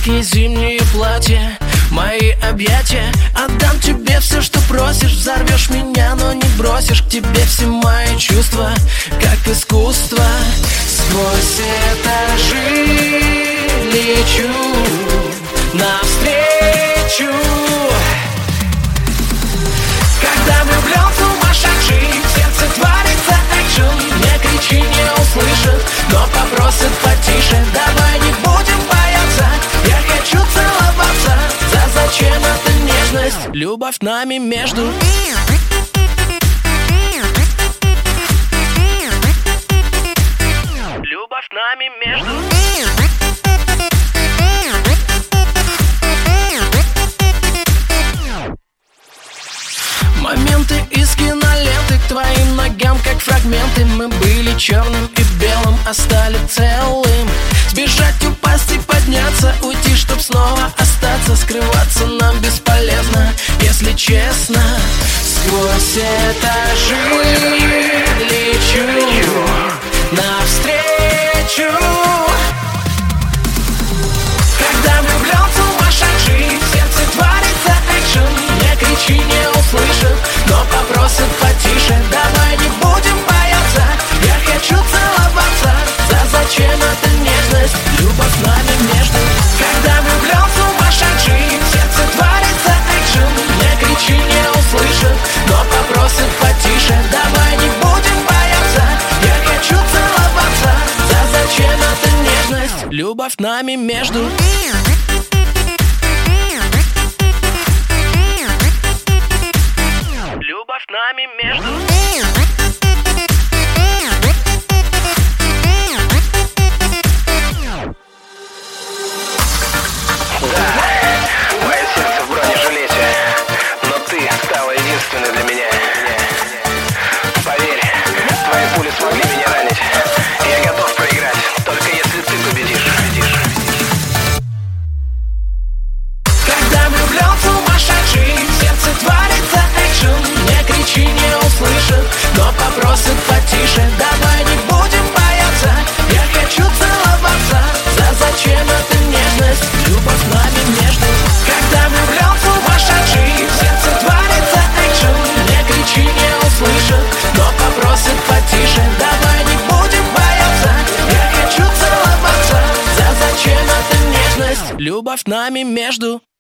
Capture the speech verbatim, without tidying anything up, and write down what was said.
майские зимние платья, мои объятия. Отдам тебе все, что просишь. Взорвешь меня, но не бросишь. К тебе все мои чувства, как искусство. Сквозь этажи лечу навстречу. Когда влюблен, сумасшедший, в сердце творится экшен. Не кричи, не услышат, но попросят потише. Давай не будем бояться, я хочу целоваться. За зачем эта нежность? Любовь нами между. Любовь нами между. Моменты из киноленты к твоим ногам, как фрагменты. Мы были черным и белым, а стали целым. Сбежать, упасть и подняться, уйти, чтоб снова остаться. Скрываться нам бесполезно, если честно. Сквозь этажи лечу навстречу. Когда влюблен, сумасшедший, в сердце творится экшен. Не кричи, не услышат, но попросят потише. Давай не будем бояться, я хочу целоваться. За зачем эта нежность? Любовь нами между. Когда влюблен, сумасшедший, в сердце творится экшен. Не кричи, не услышат, но попросят потише. Давай не будем бояться, я хочу целоваться. За зачем эта нежность? Любовь нами между. Любовь нами между. Да, мое сердце в бронежилете, но ты стала единственной для меня. Поверь, твои пули смогли меня ранить. Я готов проиграть, только если ты победишь. Когда влюблен, сумасшедший, в сердце творится экшен. Не кричи, не услышат, но попросят потише. Давай не будем бояться, я хочу целоваться. За зачем эта нежность? Любовь нами между. Когда влюблен, сумасшедший, в сердце творится экшен. Не кричи, не услышат, но попросят потише. Давай не будем бояться, я хочу целоваться. За зачем эта нежность? Любовь нами между.